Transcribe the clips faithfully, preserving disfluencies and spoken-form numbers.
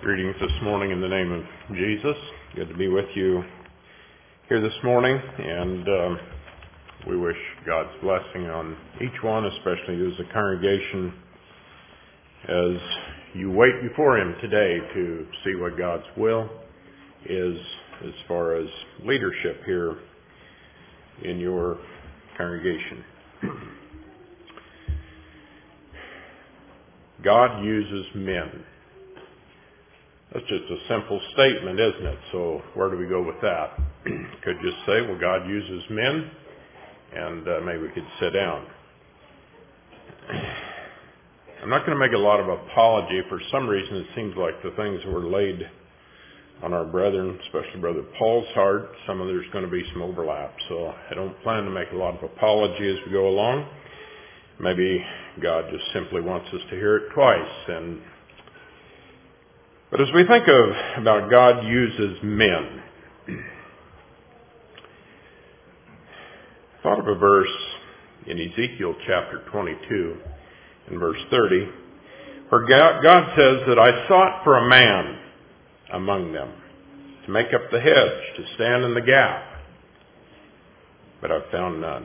Greetings this morning in the name of Jesus. Good to be with you here this morning, and um, we wish God's blessing on each one, especially you as a congregation, as you wait before Him today to see what God's will is as far as leadership here in your congregation. God uses men. That's just a simple statement, isn't it? So where do we go with that? Could just say, well, God uses men, and uh, maybe we could sit down. I'm not going to make a lot of apology. For some reason, it seems like the things that were laid on our brethren, especially Brother Paul's heart, some of there's going to be some overlap. So I don't plan to make a lot of apology as we go along. Maybe God just simply wants us to hear it twice. And But as we think of about God uses men, I thought of a verse in Ezekiel chapter twenty-two and verse thirty, where God says that I sought for a man among them to make up the hedge, to stand in the gap, but I found none.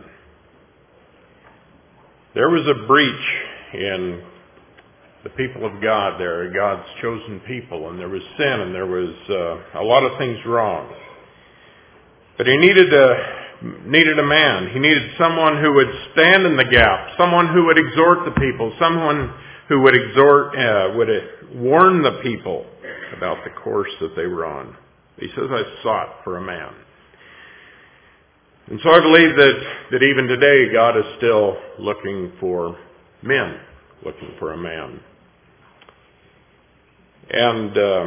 There was a breach in the people of God there, God's chosen people, and there was sin, and there was uh, a lot of things wrong. But he needed a, needed a man. He needed someone who would stand in the gap, someone who would exhort the people, someone who would exhort, uh, would warn the people about the course that they were on. He says, I sought for a man. And so I believe that, that even today God is still looking for men, looking for a man. And uh,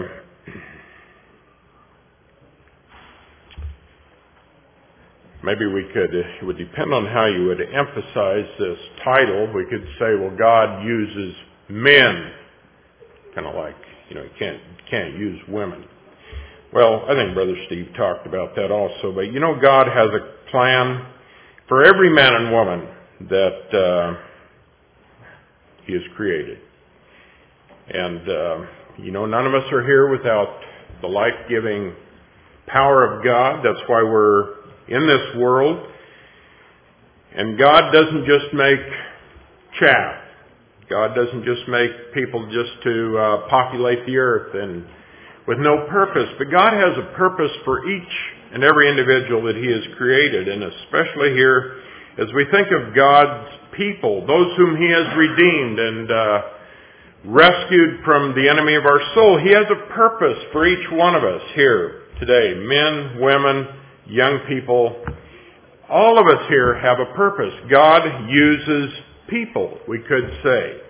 maybe we could, it would depend on how you would emphasize this title. We could say, well, God uses men. Kind of like, you know, you can't, can't use women. Well, I think Brother Steve talked about that also. But you know, God has a plan for every man and woman that uh, He has created. And, uh, you know, none of us are here without the life-giving power of God. That's why we're in this world. And God doesn't just make chaff. God doesn't just make people just to uh, populate the earth and with no purpose. But God has a purpose for each and every individual that He has created. And especially here, as we think of God's people, those whom He has redeemed and uh, rescued from the enemy of our soul, He has a purpose for each one of us here today. Men, women, young people, all of us here have a purpose. God uses people, we could say.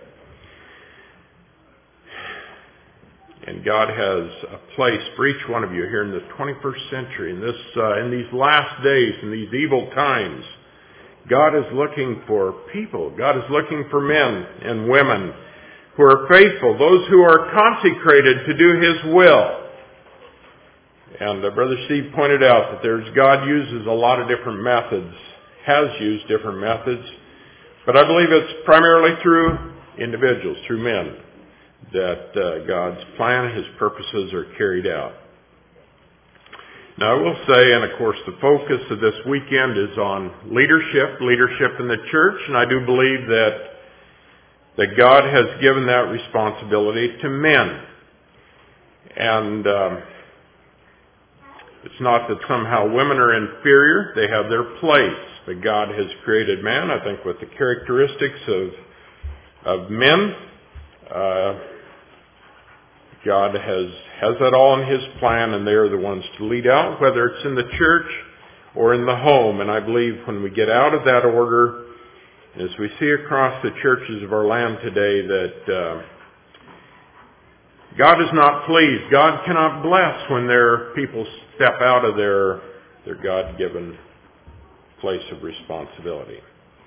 And God has a place for each one of you here in the twenty-first century, in this, uh, in these last days, in these evil times. God is looking for people. God is looking for men and women who are faithful, those who are consecrated to do His will. And uh, Brother Steve pointed out that there's God uses a lot of different methods, has used different methods, but I believe it's primarily through individuals, through men, that uh, God's plan, His purposes are carried out. Now I will say, and of course the focus of this weekend is on leadership, leadership in the church, and I do believe that that God has given that responsibility to men. And um, it's not that somehow women are inferior. They have their place. But God has created man, I think, with the characteristics of, of men. Uh, God has, has that all in His plan, and they are the ones to lead out, whether it's in the church or in the home. And I believe when we get out of that order, as we see across the churches of our land today, that uh, God is not pleased. God cannot bless when their people step out of their, their God-given place of responsibility.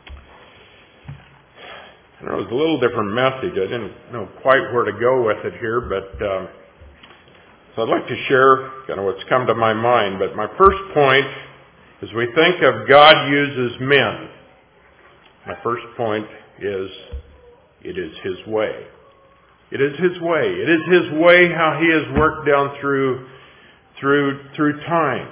And it was a little different message. I didn't know quite where to go with it here, but uh, so I'd like to share kind of what's come to my mind. But my first point, as we think of God uses men, my first point is it is His way. It is His way. It is His way how He has worked down through, through, through time.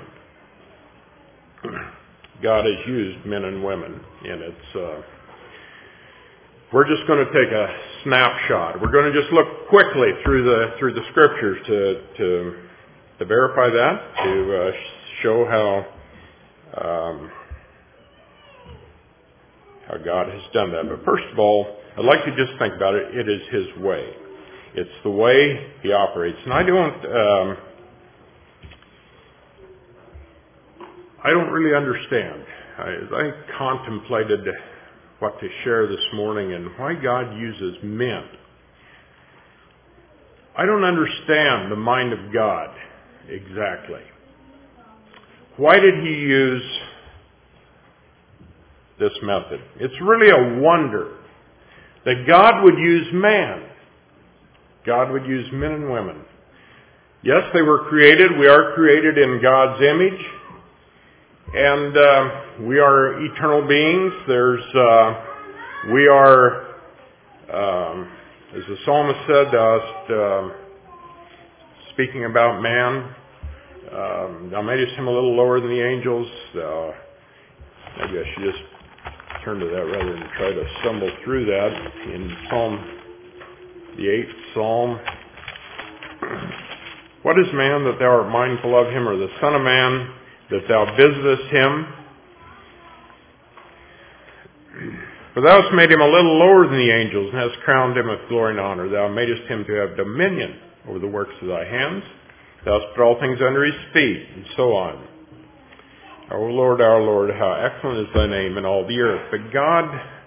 God has used men and women, and it's, uh, we're just going to take a snapshot. We're going to just look quickly through the, through the scriptures to, to, to verify that, to uh, show how, um, how God has done that. But first of all, I'd like to just think about it. It is His way. It's the way He operates. And I don't, um, I don't really understand. As I contemplated what to share this morning and why God uses men, I don't understand the mind of God exactly. Why did He use this method? It's really a wonder that God would use man. God would use men and women. Yes, they were created. We are created in God's image. And uh, we are eternal beings. There's, uh, we are, um, as the psalmist said, uh, uh, speaking about man, um, thou madest him a little lower than the angels. Uh, maybe I should just turn to that rather than try to stumble through that. In Psalm, the eighth Psalm, what is man that thou art mindful of him, or the son of man that thou visitest him? For thou hast made him a little lower than the angels, and hast crowned him with glory and honor. Thou madest him to have dominion over the works of thy hands. Thou hast put all things under his feet, and so on. O Lord, our Lord, how excellent is thy name in all the earth. But God,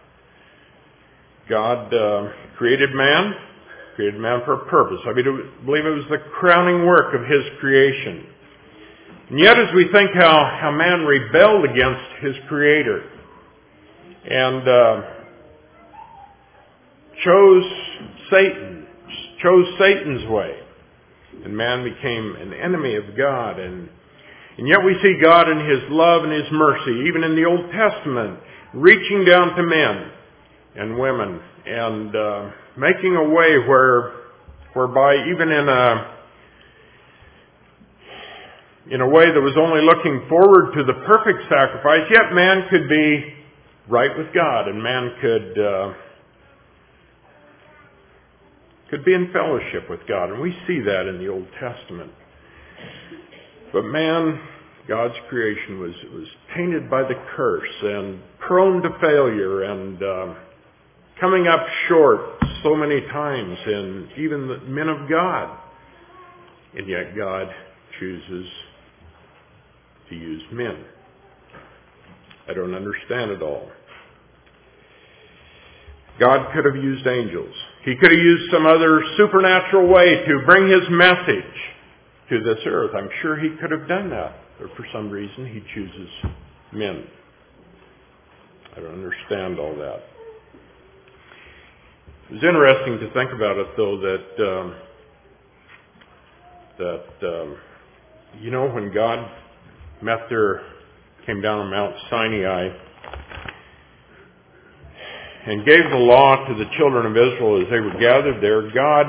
God uh, created man, created man for a purpose. I believe it was the crowning work of His creation. And yet as we think how, how man rebelled against his Creator and uh, chose Satan, chose Satan's way, and man became an enemy of God, and, and yet we see God in His love and His mercy, even in the Old Testament, reaching down to men and women and uh, making a way where, whereby even in a in a way that was only looking forward to the perfect sacrifice, yet man could be right with God, and man could uh, could be in fellowship with God, and we see that in the Old Testament. But man, God's creation, was was tainted by the curse and prone to failure and uh, coming up short so many times, and even the men of God, and yet God chooses to use men. I don't understand it all. God could have used angels. He could have used some other supernatural way to bring His message to this earth. I'm sure He could have done that. But for some reason He chooses men. I don't understand all that. It was interesting to think about it, though, that um, that um, you know, when God met there, came down on Mount Sinai and gave the law to the children of Israel as they were gathered there, God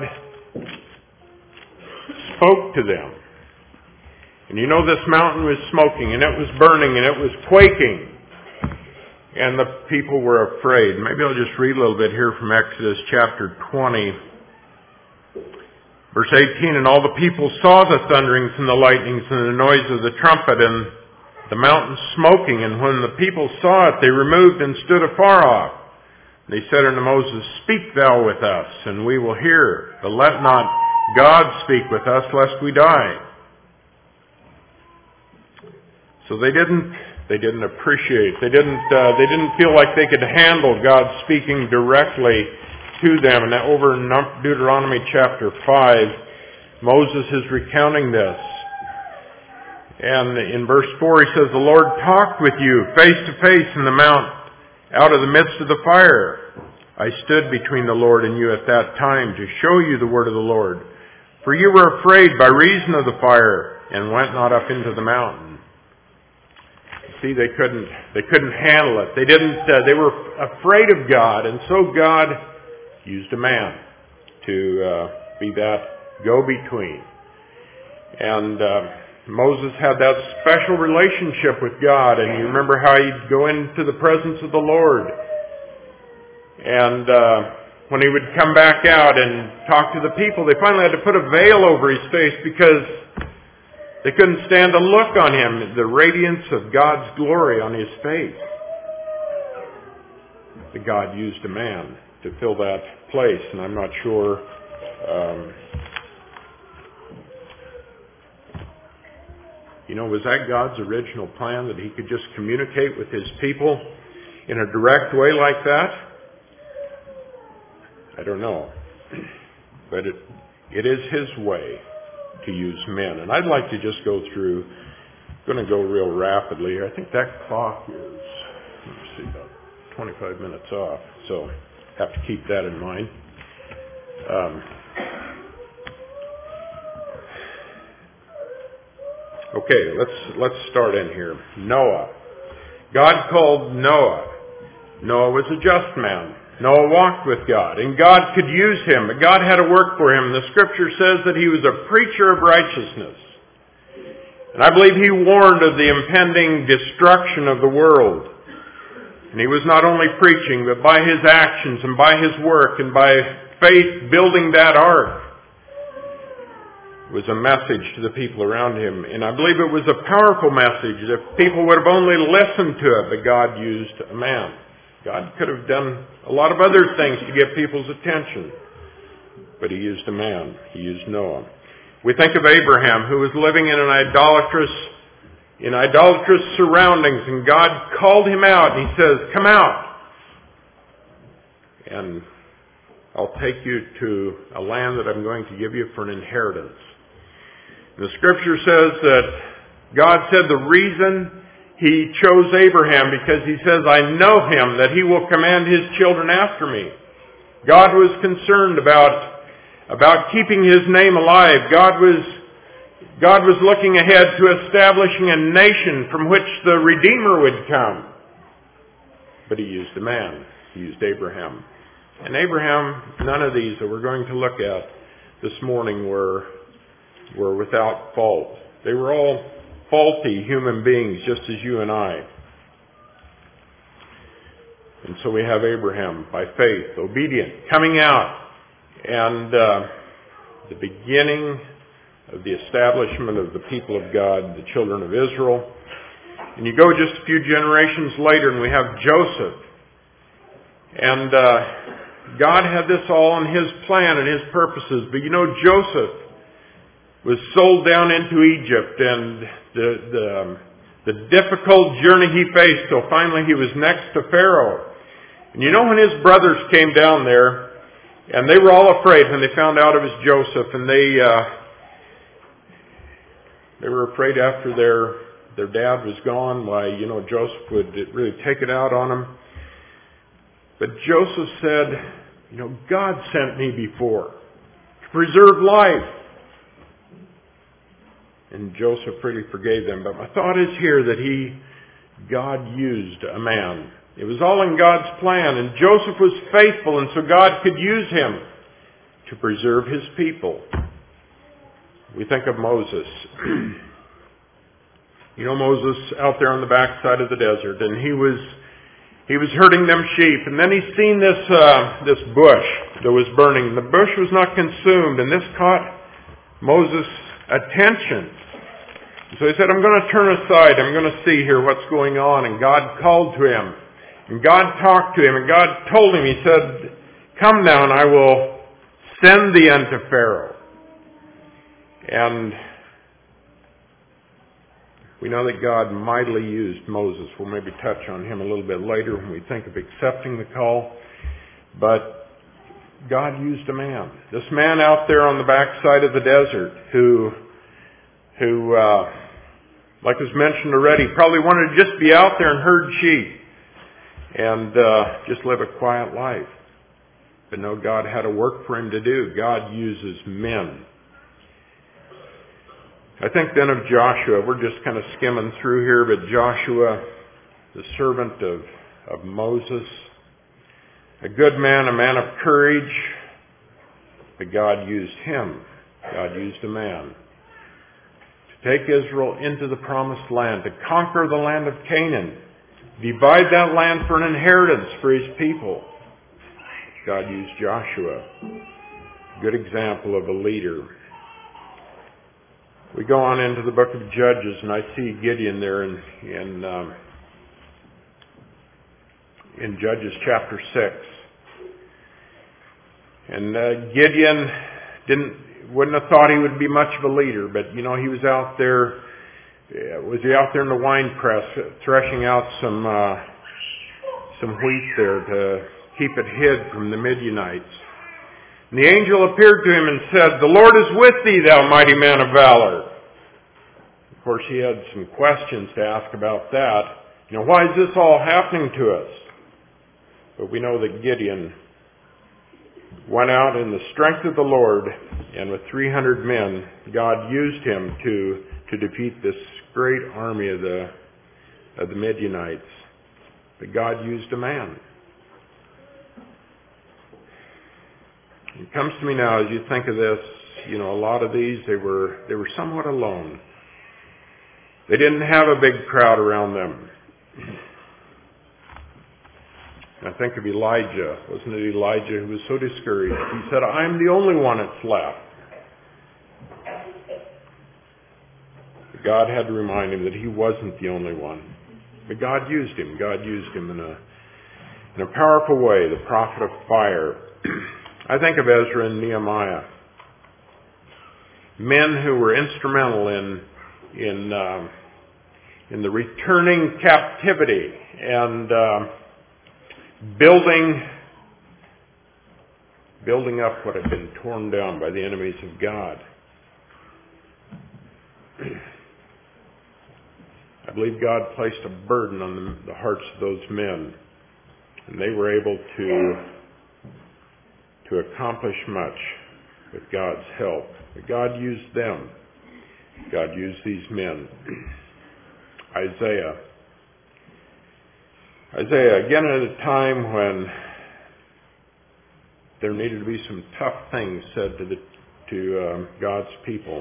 spoke to them. And you know, this mountain was smoking, and it was burning, and it was quaking. And the people were afraid. Maybe I'll just read a little bit here from Exodus chapter twenty. Verse eighteen, and all the people saw the thunderings and the lightnings and the noise of the trumpet and the mountain smoking. And when the people saw it, they removed and stood afar off. They said unto Moses, speak thou with us, and we will hear. But let not God speak with us, lest we die. So they didn't, they didn't appreciate, they didn't, uh, they didn't feel like they could handle God speaking directly to them. And over in Deuteronomy chapter five, Moses is recounting this. And in verse four he says, the Lord talked with you face to face in the mount out of the midst of the fire. I stood between the Lord and you at that time to show you the word of the Lord. For you were afraid by reason of the fire and went not up into the mountain. See, they couldn't, they couldn't handle it. They didn't, uh, they were afraid of God, and so God used a man to uh, be that go-between. And uh, Moses had that special relationship with God, and you remember how he'd go into the presence of the Lord. And uh, when he would come back out and talk to the people, they finally had to put a veil over his face because they couldn't stand to look on him, the radiance of God's glory on his face. That God used a man to fill that place, and I'm not sure um, you know, was that God's original plan, that he could just communicate with his people in a direct way like that? I don't know. But it it is his way to use men. And I'd like to just go through, I'm going to go real rapidly here. I think that clock is, let me see, about twenty-five minutes off. So have to keep that in mind. Um, okay, let's let's start in here. Noah. God called Noah. Noah was a just man. Noah walked with God, and God could use him, but God had to work for him. The scripture says that he was a preacher of righteousness. And I believe he warned of the impending destruction of the world. And he was not only preaching, but by his actions and by his work and by faith building that ark, it was a message to the people around him. And I believe it was a powerful message if people would have only listened to it, but God used a man. God could have done a lot of other things to get people's attention, but he used a man. He used Noah. We think of Abraham, who was living in an idolatrous, in idolatrous surroundings, and God called him out, and he says, "Come out, and I'll take you to a land that I'm going to give you for an inheritance." And the scripture says that God said the reason he chose Abraham, because he says, "I know him, that he will command his children after me." God was concerned about, about keeping his name alive. God was, God was looking ahead to establishing a nation from which the Redeemer would come. But he used a man. He used Abraham. And Abraham, none of these that we're going to look at this morning were, were without fault. They were all faulty human beings, just as you and I. And so we have Abraham, by faith, obedient, coming out, and uh, the beginning of the establishment of the people of God, the children of Israel. And you go just a few generations later, and we have Joseph. And uh, God had this all in his plan and his purposes. But you know, Joseph was sold down into Egypt, and the, the, um, the difficult journey he faced till finally he was next to Pharaoh. And you know, when his brothers came down there, and they were all afraid when they found out it was Joseph, and they uh, they were afraid after their their dad was gone, why, you know, Joseph would really take it out on them. But Joseph said, you know, God sent me before to preserve life. And Joseph really forgave them. But my thought is here that he, God used a man. It was all in God's plan. And Joseph was faithful, and so God could use him to preserve his people. We think of Moses. You know, Moses out there on the backside of the desert, and he was he was herding them sheep. And then he seen this uh, this bush that was burning. The bush was not consumed, and this caught Moses' attention. So he said, "I'm going to turn aside. I'm going to see here what's going on." And God called to him. And God talked to him. And God told him, he said, "Come now, and I will send thee unto Pharaoh." And we know that God mightily used Moses. We'll maybe touch on him a little bit later when we think of accepting the call. But God used a man. This man out there on the backside of the desert who, who, uh, like was mentioned already, probably wanted to just be out there and herd sheep and uh, just live a quiet life. But no, God had a work for him to do. God uses men. I think then of Joshua. We're just kind of skimming through here, but Joshua, the servant of, of Moses, a good man, a man of courage. but God used him. God used a man to take Israel into the promised land, to conquer the land of Canaan, divide that land for an inheritance for his people. God used Joshua, a good example of a leader. We go on into the book of Judges, and I see Gideon there in in, um, in Judges chapter six. And uh, Gideon didn't wouldn't have thought he would be much of a leader, but you know he was out there. Was he out there in the wine press threshing out some uh, some wheat there to keep it hid from the Midianites? And the angel appeared to him and said, "The Lord is with thee, thou mighty man of valor." Of course, he had some questions to ask about that. You know, why is this all happening to us? But we know that Gideon went out in the strength of the Lord, and with three hundred men, God used him to to defeat this great army of the of the Midianites. But God used a man. It comes to me now as you think of this, you know, a lot of these, they were they were somewhat alone. They didn't have a big crowd around them. I think of Elijah. Wasn't it Elijah who was so discouraged? He said, "I'm the only one that's left." But God had to remind him that he wasn't the only one. But God used him. God used him in a in a powerful way, the prophet of fire. I think of Ezra and Nehemiah, men who were instrumental in in uh, in the returning captivity and uh, building building up what had been torn down by the enemies of God. I believe God placed a burden on the, the hearts of those men, and they were able to to accomplish much with God's help. But God used them. God used these men. Isaiah. Isaiah, again at a time when there needed to be some tough things said to the to um, God's people.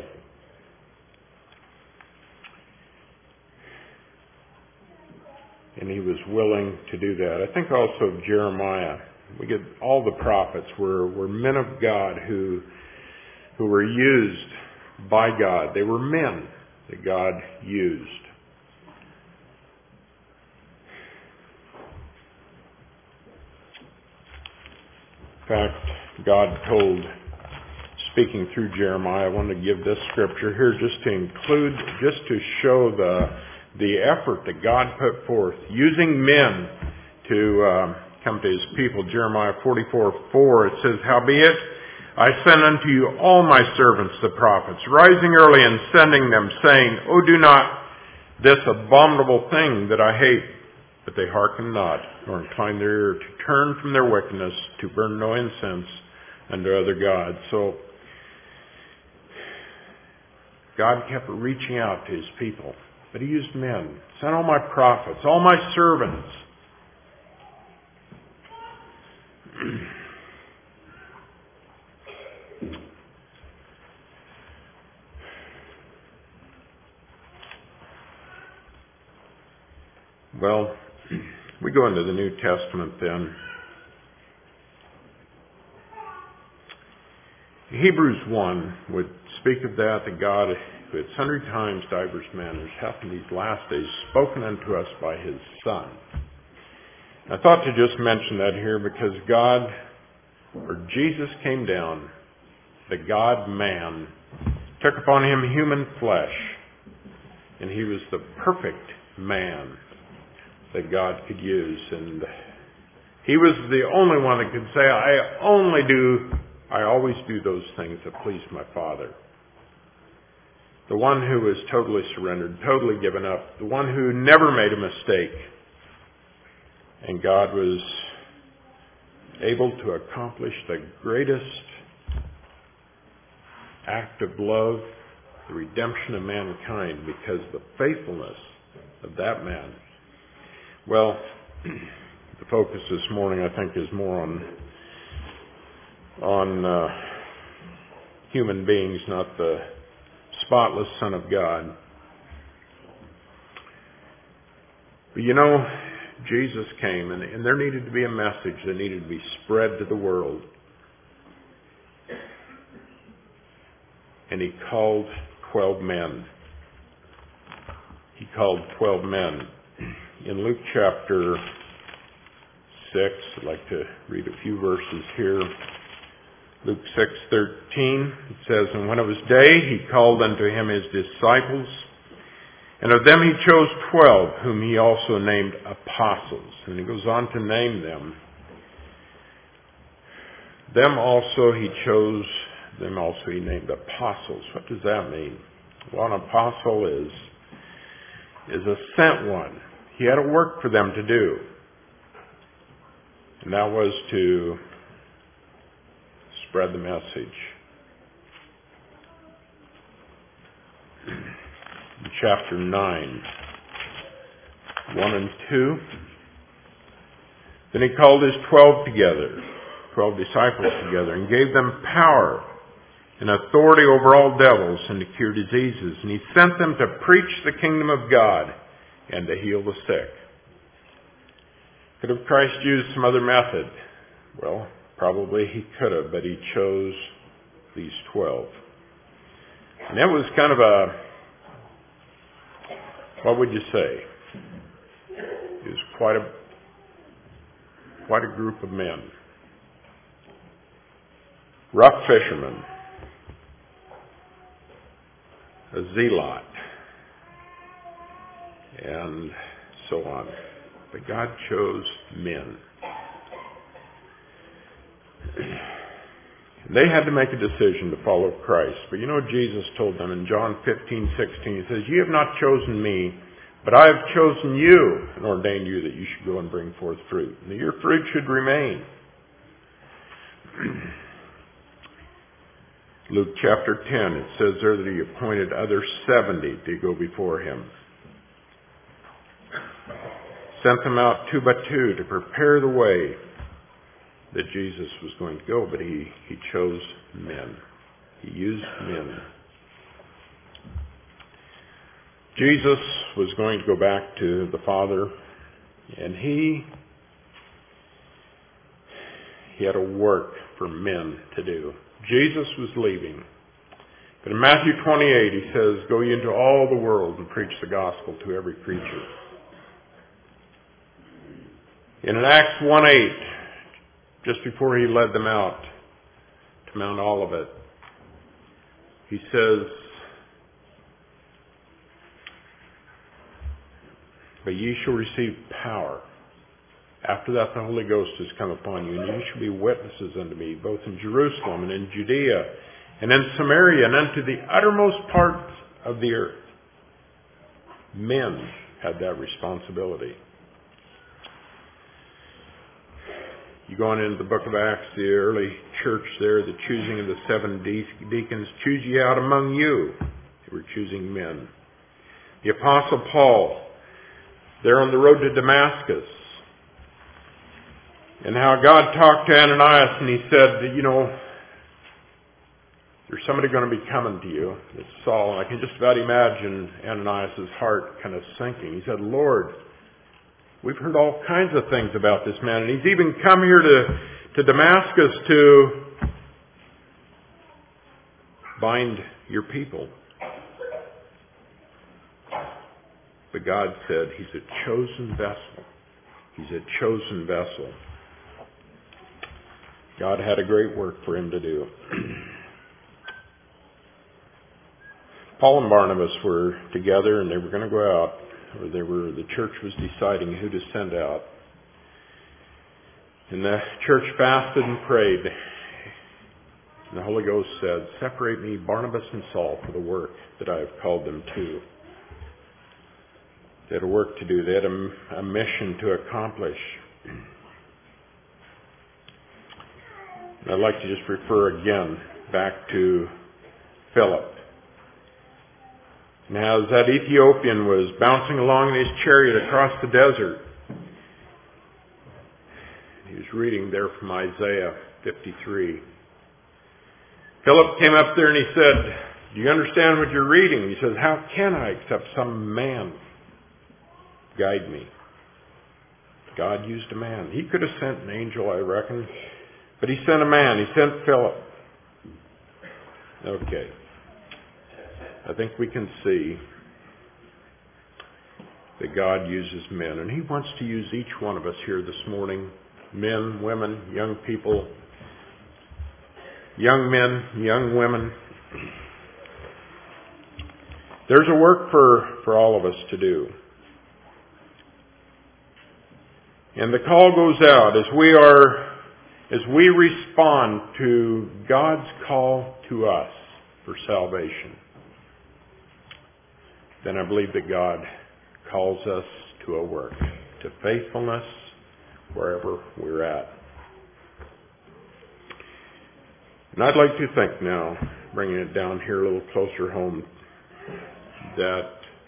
And he was willing to do that. I think also of Jeremiah. We get all the prophets were, were men of God who who were used by God. They were men that God used. In fact, God told, speaking through Jeremiah, I want to give this scripture here just to include, just to show the the effort that God put forth, using men to uh, come to his people. Jeremiah forty-four four, it says, "Howbeit, I send unto you all my servants the prophets, rising early and sending them, saying, O do not this abominable thing that I hate. But they hearken not, nor incline their ear to turn from their wickedness, to burn no incense unto other gods." So God kept reaching out to his people. But he used men. Sent all my prophets, all my servants. Well, we go into the New Testament then. Hebrews one would speak of that, that God, who had sundry times divers manners, hath in these last days spoken unto us by his Son. I thought to just mention that here because God, or Jesus came down, the God-man, took upon him human flesh, and he was the perfect man that God could use. And he was the only one that could say, I only do, I always do those things that please my Father. The one who was totally surrendered, totally given up, the one who never made a mistake. And God was able to accomplish the greatest act of love, the redemption of mankind, because the faithfulness of that man. Well, the focus this morning, I think, is more on on uh, human beings, not the spotless Son of God. But you know, Jesus came, and, and there needed to be a message that needed to be spread to the world. And he called twelve men. He called twelve men. In Luke chapter six, I'd like to read a few verses here. Luke six thirteen, it says, "And when it was day, he called unto him his disciples, and of them he chose twelve, whom he also named apostles." And he goes on to name them. Them also he chose, them also he named apostles. What does that mean? Well, an apostle is, is a sent one. He had a work for them to do. And that was to spread the message. In chapter nine, one and two. "Then he called his twelve together, twelve disciples together, and gave them power and authority over all devils and to cure diseases. And he sent them to preach the kingdom of God and to heal the sick." Could have Christ used some other method? Well, probably he could have, but he chose these twelve. And it was kind of a, what would you say? It was quite a, quite a group of men. Rough fishermen, a zealot, and so on. But God chose men. They had to make a decision to follow Christ. But you know, Jesus told them in John fifteen sixteen, he says, "You have not chosen me, but I have chosen you and ordained you that you should go and bring forth fruit, and that your fruit should remain." Luke chapter ten, it says there that he appointed other seventy to go before him. Sent them out two by two to prepare the way that Jesus was going to go, but he, he chose men. He used men. Jesus was going to go back to the Father, and he, he had a work for men to do. Jesus was leaving. But in Matthew twenty-eight, he says, "Go ye into all the world and preach the gospel to every creature." And in Acts one eight, just before he led them out to Mount Olivet, he says, "But ye shall receive power. After that the Holy Ghost has come upon you, and ye shall be witnesses unto me, both in Jerusalem and in Judea, and in Samaria, and unto the uttermost parts of the earth." Men had that responsibility. You go on into the book of Acts, the early church there, the choosing of the seven de- deacons, "Choose ye out among you." They were choosing men. The Apostle Paul, there on the road to Damascus, and how God talked to Ananias and he said, you know, there's somebody going to be coming to you. It's Saul. And I can just about imagine Ananias' heart kind of sinking. He said, "Lord, we've heard all kinds of things about this man, and he's even come here to, to Damascus to bind your people." But God said, he's a chosen vessel. He's a chosen vessel. God had a great work for him to do. Paul and Barnabas were together, and they were going to go out. Or they were, the church was deciding who to send out. And the church fasted and prayed. And the Holy Ghost said, "Separate me, Barnabas and Saul, for the work that I have called them to." They had a work to do. They had a, a mission to accomplish. And I'd like to just refer again back to Philip. Now, as that Ethiopian was bouncing along in his chariot across the desert, he was reading there from Isaiah fifty-three. Philip came up there and he said, do you understand what you're reading? He says, how can I except some man guide me? God used a man. He could have sent an angel, I reckon. But he sent a man. He sent Philip. Okay. I think we can see that God uses men. And He wants to use each one of us here this morning. Men, women, young people, young men, young women. There's a work for, for all of us to do. And the call goes out as we are, as we respond to God's call to us for salvation. Then I believe that God calls us to a work, to faithfulness wherever we're at. And I'd like to think now, bringing it down here a little closer home, that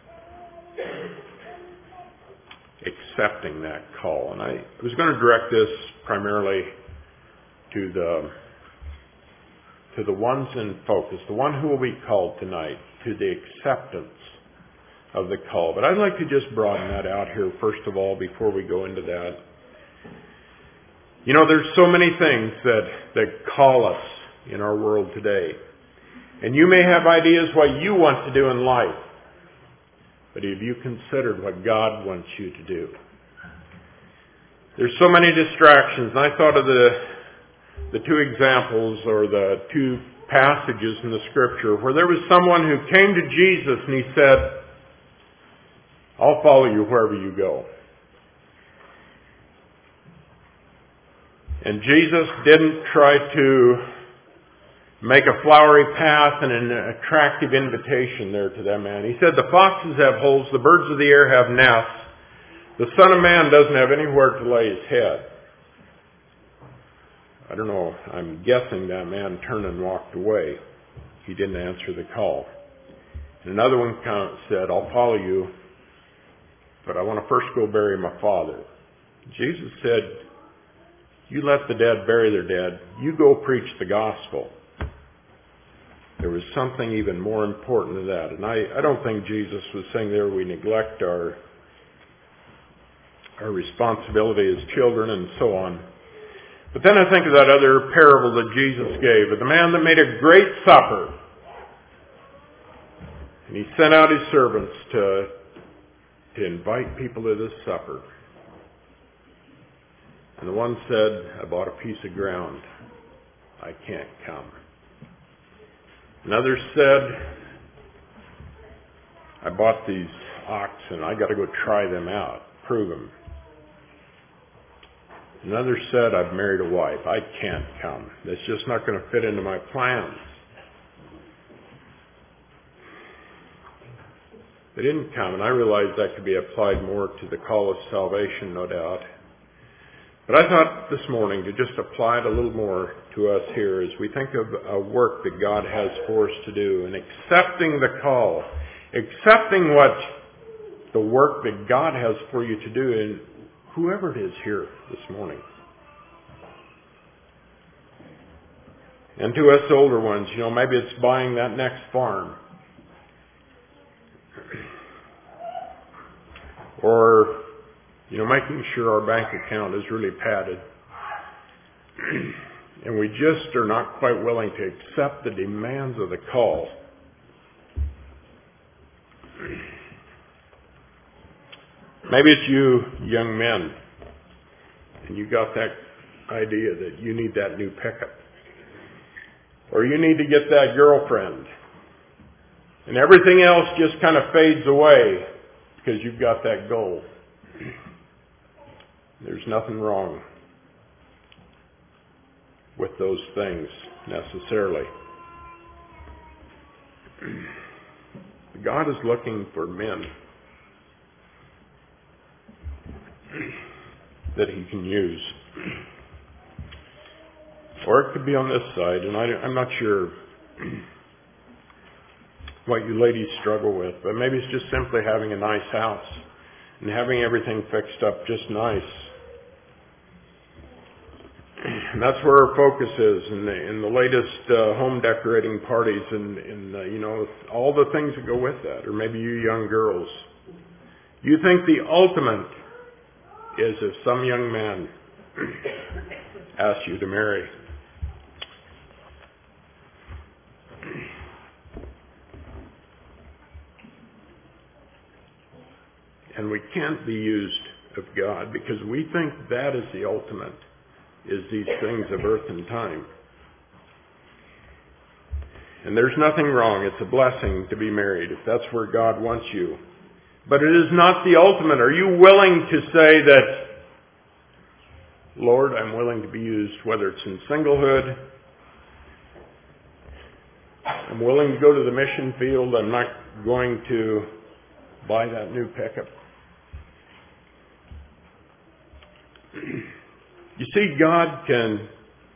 accepting that call. And I was going to direct this primarily to the to the ones in focus, the one who will be called tonight, to the acceptance of the call. But I'd like to just broaden that out here first of all before we go into that. You know, there's so many things that, that call us in our world today. And you may have ideas what you want to do in life. But have you considered what God wants you to do? There's so many distractions. And I thought of the the two examples or the two passages in the Scripture where there was someone who came to Jesus and he said, I'll follow you wherever you go. And Jesus didn't try to make a flowery path and an attractive invitation there to that man. He said, the foxes have holes, the birds of the air have nests. The Son of Man doesn't have anywhere to lay his head. I don't know, I'm guessing that man turned and walked away. He didn't answer the call. And another one said, I'll follow you, but I want to first go bury my father. Jesus said, you let the dead bury their dead. You go preach the gospel. There was something even more important than that. And I, I don't think Jesus was saying there we neglect our, our responsibility as children and so on. But then I think of that other parable that Jesus gave of the man that made a great supper. And he sent out his servants to, to invite people to this supper. And the one said, I bought a piece of ground. I can't come. Another said, I bought these oxen. I got to go try them out, prove them. Another said, I've married a wife. I can't come. That's just not going to fit into my plans. They didn't come, and I realized that could be applied more to the call of salvation, no doubt. But I thought this morning to just apply it a little more to us here as we think of a work that God has for us to do and accepting the call, accepting what the work that God has for you to do in whoever it is here this morning. And to us older ones, you know, maybe it's buying that next farm. Or, you know, making sure our bank account is really padded. And we just are not quite willing to accept the demands of the call. Maybe it's you young men, and you got that idea that you need that new pickup. Or you need to get that girlfriend. And everything else just kind of fades away because you've got that goal. There's nothing wrong with those things necessarily. God is looking for men that He can use. Or it could be on this side, and I, I'm not sure what you ladies struggle with, but maybe it's just simply having a nice house and having everything fixed up just nice. And that's where our focus is in the, in the latest uh, home decorating parties and, and uh, you know, all the things that go with that. Or maybe you young girls. You think the ultimate is if some young man asks you to marry. And we can't be used of God because we think that is the ultimate, is these things of earth and time. And there's nothing wrong. It's a blessing to be married if that's where God wants you. But it is not the ultimate. Are you willing to say that, Lord, I'm willing to be used, whether it's in singlehood, I'm willing to go to the mission field, I'm not going to buy that new pickup. You see, God can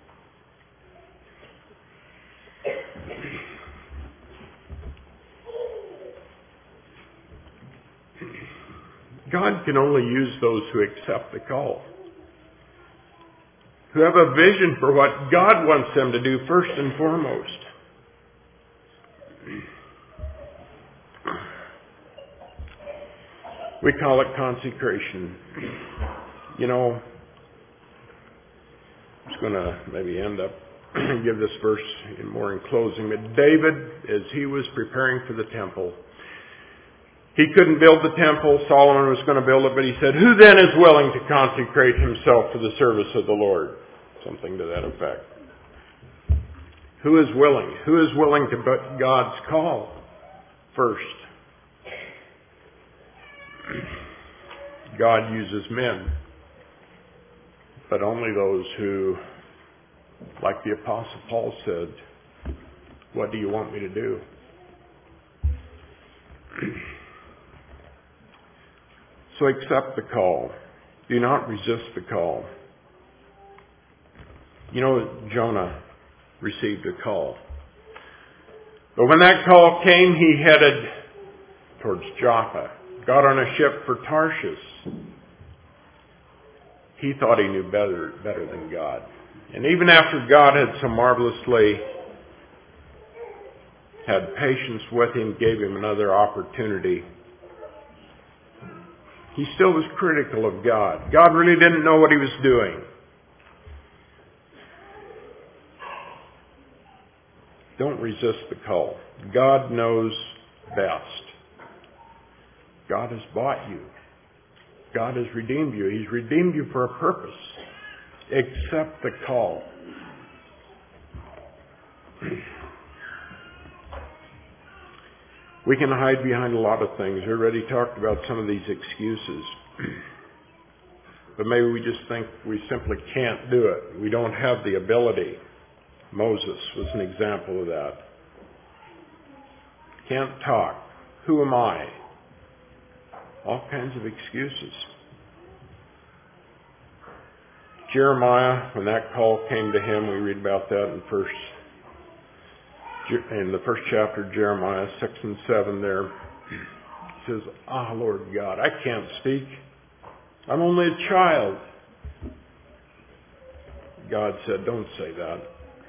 God can only use those who accept the call, who have a vision for what God wants them to do first and foremost. We call it consecration. You know, I'm just going to maybe end up and give this verse in more in closing. But David, as he was preparing for the temple, he couldn't build the temple. Solomon was going to build it, but he said, who then is willing to consecrate himself for the service of the Lord? Something to that effect. Who is willing? Who is willing to put God's call first? God uses men, but only those who, like the Apostle Paul said, what do you want me to do? So accept the call. Do not resist the call. You know, Jonah received a call. But when that call came, he headed towards Joppa, got on a ship for Tarshish. He thought he knew better, better than God. And even after God had so marvelously had patience with him, gave him another opportunity, he still was critical of God. God really didn't know what he was doing. Don't resist the call. God knows best. God has bought you. God has redeemed you. He's redeemed you for a purpose. Accept the call. We can hide behind a lot of things. We already talked about some of these excuses. But maybe we just think we simply can't do it. We don't have the ability. Moses was an example of that. Can't talk. Who am I? All kinds of excuses. Jeremiah, when that call came to him, we read about that in first in the first chapter of Jeremiah, six and seven there. He says, ah, Lord God, I can't speak. I'm only a child. God said, don't say that.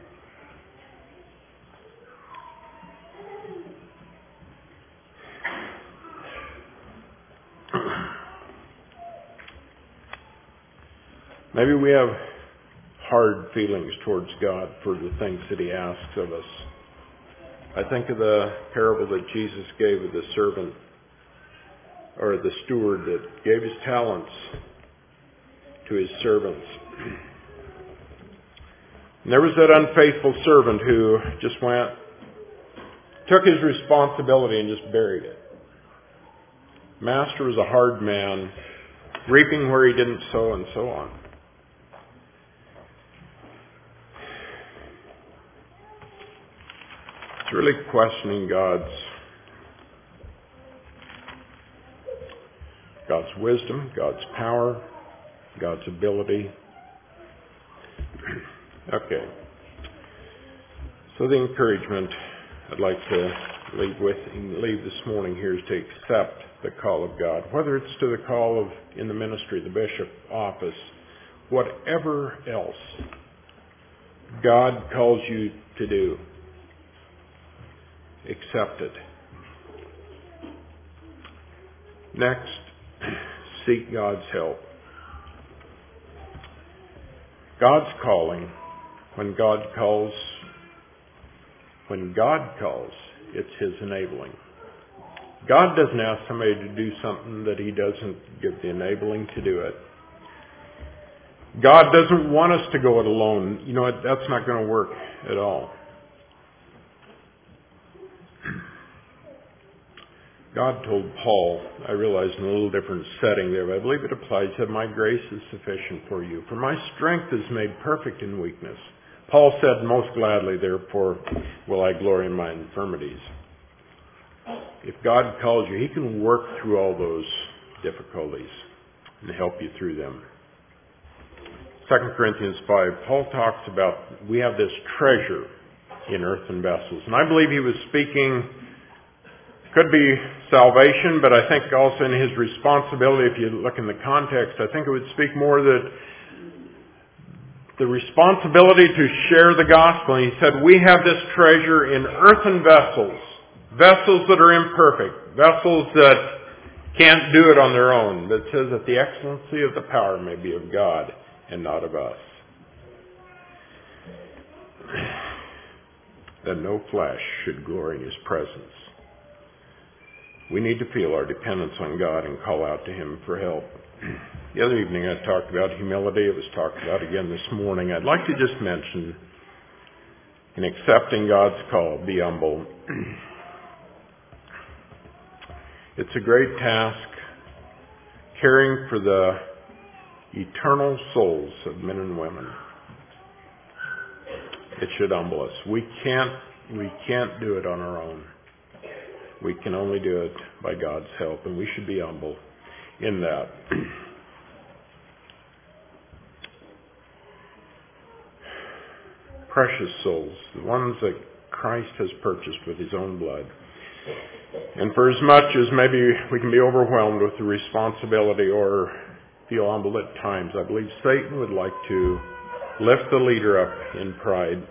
Maybe we have hard feelings towards God for the things that he asks of us. I think of the parable that Jesus gave of the servant, or the steward that gave his talents to his servants. And there was that unfaithful servant who just went, took his responsibility and just buried it. Master was a hard man, reaping where he didn't sow and so on. It's really questioning God's God's wisdom, God's power, God's ability. Okay. So the encouragement I'd like to leave with leave this morning here is to accept the call of God, whether it's to the call of in the ministry, the bishop office, whatever else. God calls you to do, accept it. Next, seek God's help. God's calling, when God calls, when God calls, it's His enabling. God doesn't ask somebody to do something that He doesn't give the enabling to do it. God doesn't want us to go it alone. You know what? That's not going to work at all. God told Paul, I realize in a little different setting there, but I believe it applies, that my grace is sufficient for you. For my strength is made perfect in weakness. Paul said, most gladly, therefore, will I glory in my infirmities. If God calls you, He can work through all those difficulties and help you through them. Second Corinthians five, Paul talks about we have this treasure in earthen vessels. And I believe he was speaking, could be salvation, but I think also in his responsibility, if you look in the context, I think it would speak more that the responsibility to share the gospel. And he said, we have this treasure in earthen vessels, vessels that are imperfect, vessels that can't do it on their own. But it says that the excellency of the power may be of God and not of us. That no flesh should glory in His presence. We need to feel our dependence on God and call out to Him for help. The other evening I talked about humility. It was talked about again this morning. I'd like to just mention, in accepting God's call, be humble. It's a great task caring for the eternal souls of men and women. It should humble us. We can't, we can't do it on our own. We can only do it by God's help, and we should be humble in that. Precious souls, the ones that Christ has purchased with His own blood. And for as much as maybe we can be overwhelmed with the responsibility or feel humble at times, I believe Satan would like to lift the leader up in pride.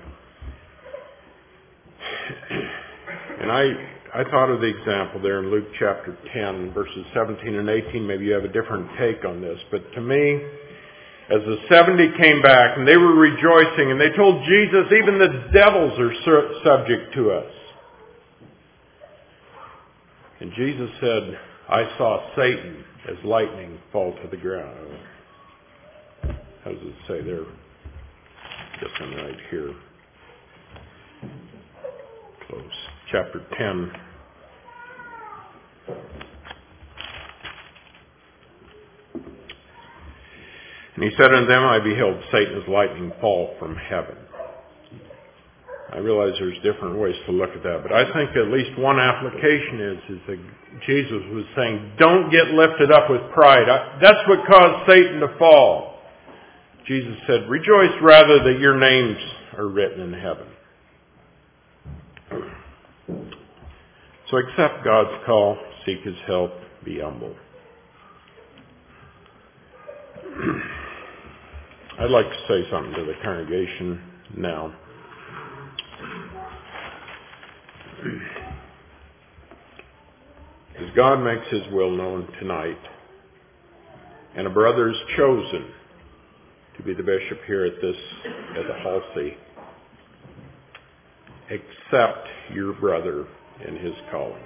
And I I thought of the example there in Luke chapter ten, verses seventeen and eighteen. Maybe you have a different take on this. But to me, as the seventy came back and they were rejoicing and they told Jesus, even the devils are su- subject to us. And Jesus said, I saw Satan as lightning fall to the ground. How does it say there? This one right here. Close. Chapter ten. And he said unto them, I beheld Satan as lightning fall from heaven. I realize there's different ways to look at that, but I think at least one application is, is that Jesus was saying, don't get lifted up with pride. I, that's what caused Satan to fall. Jesus said, rejoice rather that your names are written in heaven. So accept God's call, seek His help, be humble. I'd like to say something to the congregation now. As God makes His will known tonight, and a brother is chosen to be the bishop here at this, at the Halsey, accept your brother in his calling.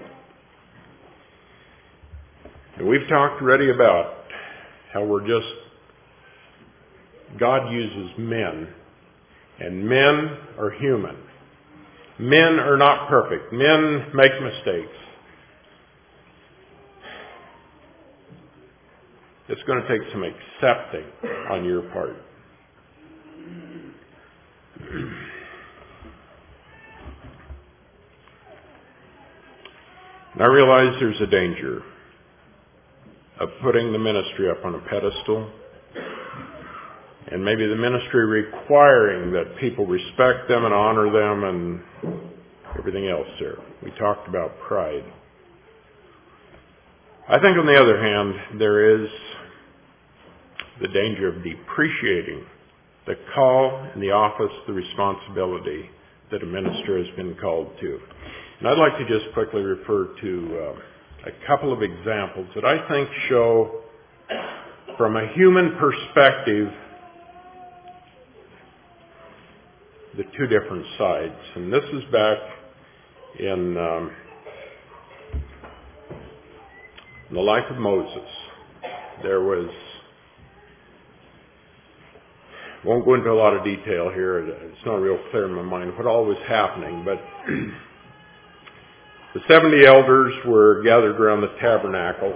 And we've talked already about how we're just, God uses men, and men are human. Men are not perfect. Men make mistakes. It's going to take some accepting on your part. And I realize there's a danger of putting the ministry up on a pedestal, and maybe the ministry requiring that people respect them and honor them and everything else there. We talked about pride. I think on the other hand, there is the danger of depreciating the call and the office, the responsibility that a minister has been called to. And I'd like to just quickly refer to uh, a couple of examples that I think show, from a human perspective, the two different sides. And this is back in, um, in the life of Moses. There was, won't go into a lot of detail here, it's not real clear in my mind what all was happening, but the seventy elders were gathered around the tabernacle,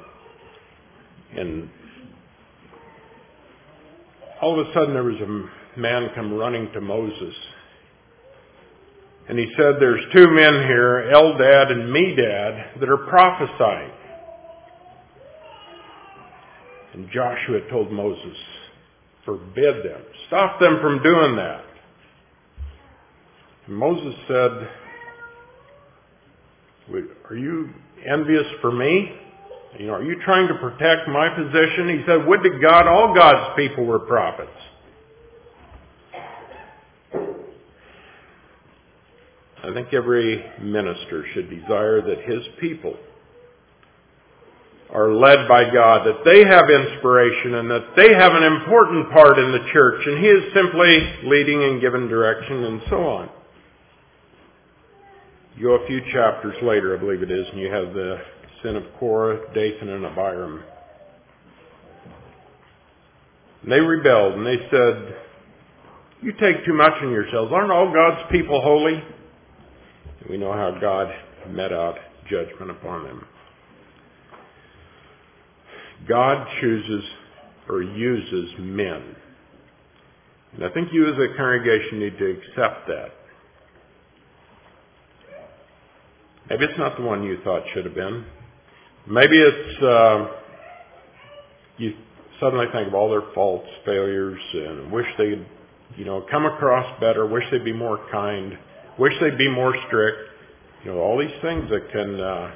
and all of a sudden there was a man come running to Moses, and he said, there's two men here, Eldad and Medad, that are prophesying. And Joshua told Moses, forbid them. Stop them from doing that. And Moses said, are you envious for me? You know, are you trying to protect my position? He said, would to God all God's people were prophets. I think every minister should desire that his people are led by God, that they have inspiration and that they have an important part in the church, and he is simply leading and giving direction and so on. You go a few chapters later, I believe it is, and you have the sin of Korah, Dathan, and Abiram. And they rebelled, and they said, you take too much on yourselves. Aren't all God's people holy? And we know how God met out judgment upon them. God chooses or uses men. And I think you as a congregation need to accept that. Maybe it's not the one you thought should have been. Maybe it's, uh, you suddenly think of all their faults, failures, and wish they'd, you know, come across better, wish they'd be more kind, wish they'd be more strict. You know, all these things that can, uh,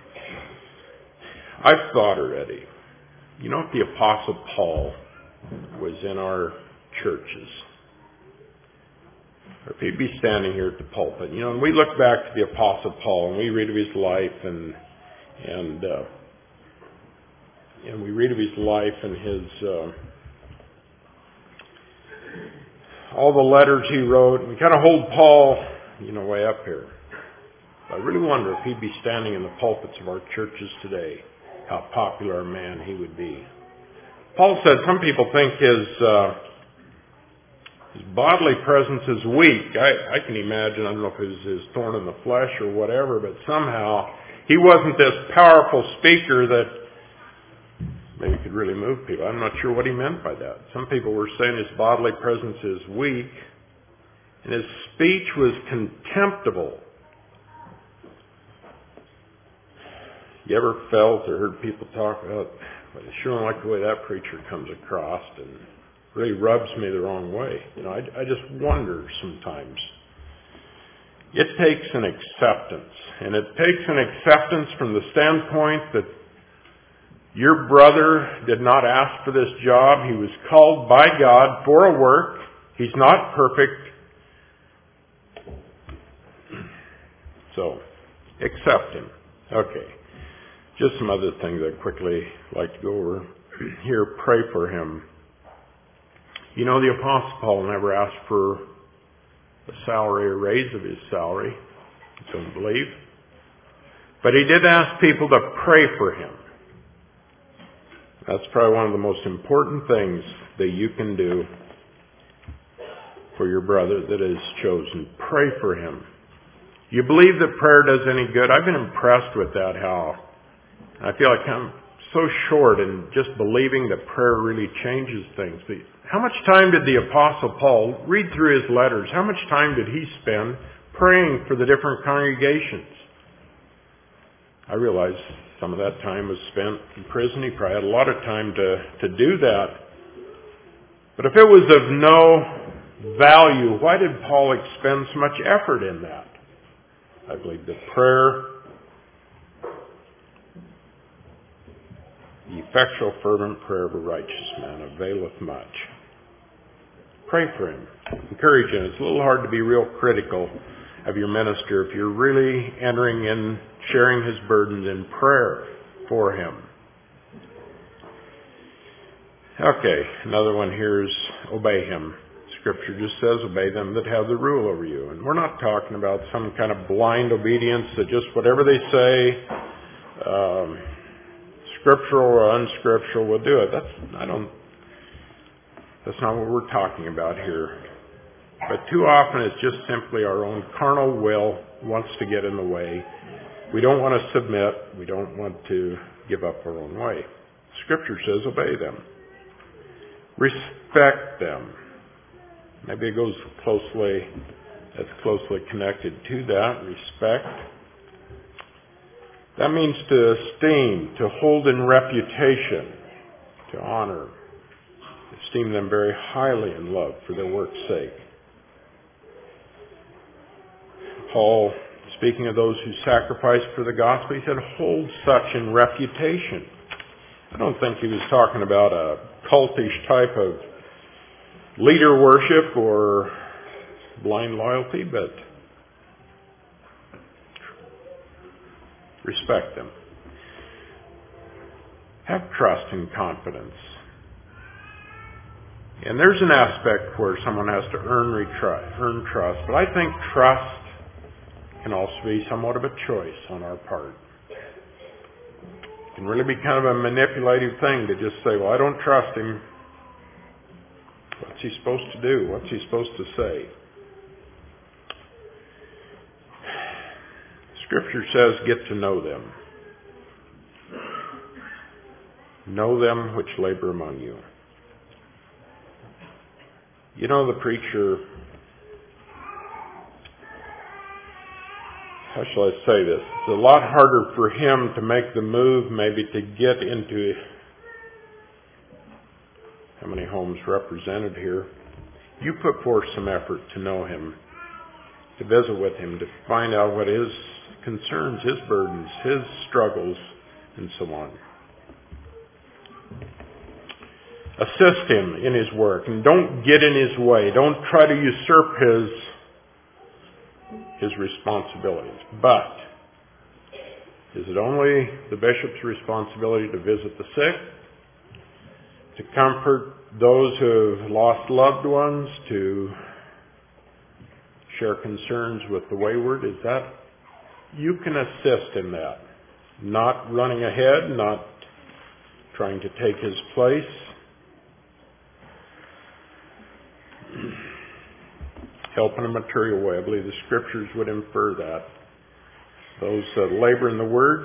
I've thought already. You know, if the Apostle Paul was in our churches, or if he'd be standing here at the pulpit, you know, and we look back to the Apostle Paul and we read of his life and and uh, and we read of his life and his uh, all the letters he wrote, and we kind of hold Paul, you know, way up here. I really wonder if he'd be standing in the pulpits of our churches today, how popular a man he would be. Paul said some people think his uh, his bodily presence is weak. I, I can imagine, I don't know if it was his thorn in the flesh or whatever, but somehow he wasn't this powerful speaker that maybe could really move people. I'm not sure what he meant by that. Some people were saying his bodily presence is weak, and his speech was contemptible. You ever felt or heard people talk about, well, I sure don't like the way that preacher comes across, and really rubs me the wrong way. You know, I, I just wonder sometimes. It takes an acceptance, and it takes an acceptance from the standpoint that your brother did not ask for this job. He was called by God for a work. He's not perfect. So, accept him. Okay. Just some other things I'd quickly like to go over here. Pray for him. You know, the Apostle Paul never asked for a salary or raise of his salary. I don't believe. But he did ask people to pray for him. That's probably one of the most important things that you can do for your brother that is chosen. Pray for him. You believe that prayer does any good? I've been impressed with that, how I feel like I'm so short in just believing that prayer really changes things. But how much time did the Apostle Paul read through his letters? How much time did he spend praying for the different congregations? I realize some of that time was spent in prison. He probably had a lot of time to, to do that. But if it was of no value, why did Paul expend so much effort in that? I believe that prayer, the effectual fervent prayer of a righteous man, availeth much. Pray for him. Encourage him. It's a little hard to be real critical of your minister if you're really entering in, sharing his burdens in prayer for him. Okay, another one here is obey him. Scripture just says, obey them that have the rule over you. And we're not talking about some kind of blind obedience that just whatever they say, um, scriptural or unscriptural, will do it. That's, I don't, that's not what we're talking about here. But too often it's just simply our own carnal will wants to get in the way. We don't want to submit. We don't want to give up our own way. Scripture says obey them. Respect them. Maybe it goes closely, that's closely connected to that. Respect. That means to esteem, to hold in reputation, to honor. Esteem them very highly in love for their work's sake. Paul, speaking of those who sacrifice for the gospel, he said, hold such in reputation. I don't think he was talking about a cultish type of leader worship or blind loyalty, but respect them. Have trust and confidence. And there's an aspect where someone has to earn, retry, earn trust, but I think trust can also be somewhat of a choice on our part. It can really be kind of a manipulative thing to just say, well, I don't trust him. What's he supposed to do? What's he supposed to say? Scripture says, get to know them. Know them which labor among you. You know, the preacher, how shall I say this? It's a lot harder for him to make the move maybe to get into, how many homes represented here? You put forth some effort to know him, to visit with him, to find out what his concerns, his burdens, his struggles, and so on. Assist him in his work, and don't get in his way. Don't try to usurp his his responsibilities. But is it only the bishop's responsibility to visit the sick, to comfort those who have lost loved ones, to share concerns with the wayward? Is that, you can assist in that. Not running ahead, not trying to take his place. Help in a material way. I believe the Scriptures would infer that. Those that labor in the Word,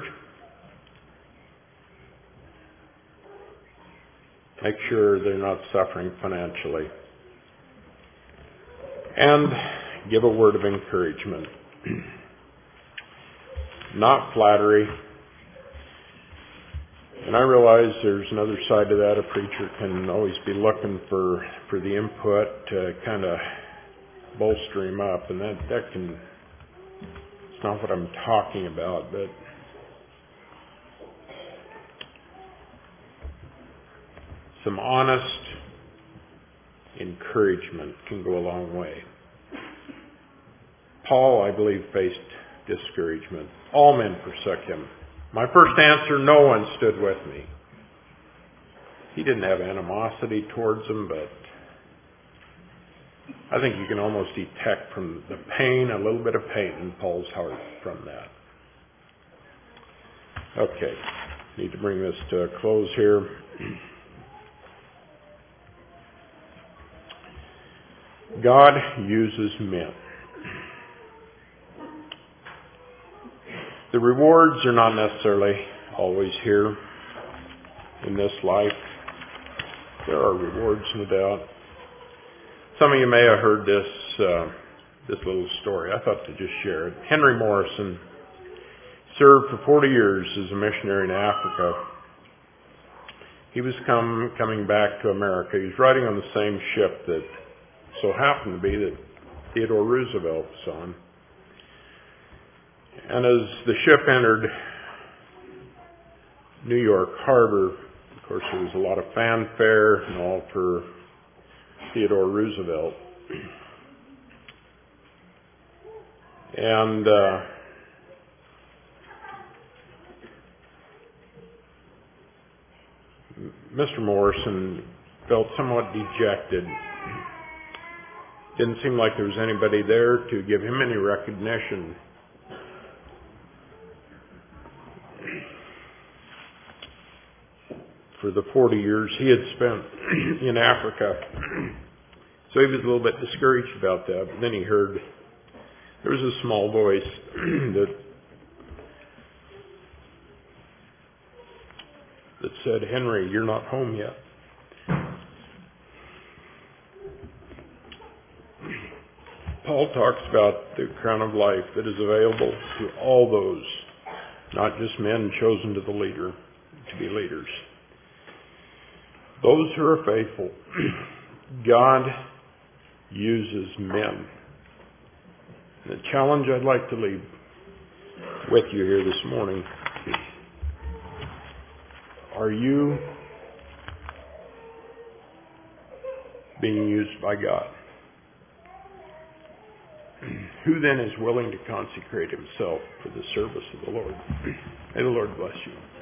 make sure they're not suffering financially. And give a word of encouragement. Not flattery. And I realize there's another side to that. A preacher can always be looking for, for the input to kind of bolster him up. And that, that can, it's not what I'm talking about, but some honest encouragement can go a long way. Paul, I believe, faced discouragement. All men forsook him. My first answer, no one stood with me. He didn't have animosity towards them, but I think you can almost detect from the pain, a little bit of pain in Paul's heart from that. Okay, need to bring this to a close here. God uses men. The rewards are not necessarily always here in this life. There are rewards, no doubt. Some of you may have heard this uh, this little story. I thought to just share it. Henry Morrison served for forty years as a missionary in Africa. He was come coming back to America. He was riding on the same ship that so happened to be that Theodore Roosevelt was on. And as the ship entered New York Harbor, of course there was a lot of fanfare and all for Theodore Roosevelt. And uh, Mister Morrison felt somewhat dejected. Didn't seem like there was anybody there to give him any recognition. For the forty years he had spent in Africa. So he was a little bit discouraged about that. But then he heard there was a small voice that that said, "Henry, you're not home yet." Paul talks about the crown of life that is available to all those, not just men chosen to the leader, to be leaders. Those who are faithful, God uses men. The challenge I'd like to leave with you here this morning, are you being used by God? Who then is willing to consecrate himself for the service of the Lord? May the Lord bless you.